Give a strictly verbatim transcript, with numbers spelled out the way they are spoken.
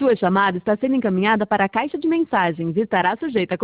Sua chamada está sendo encaminhada para a caixa de mensagens e estará sujeita a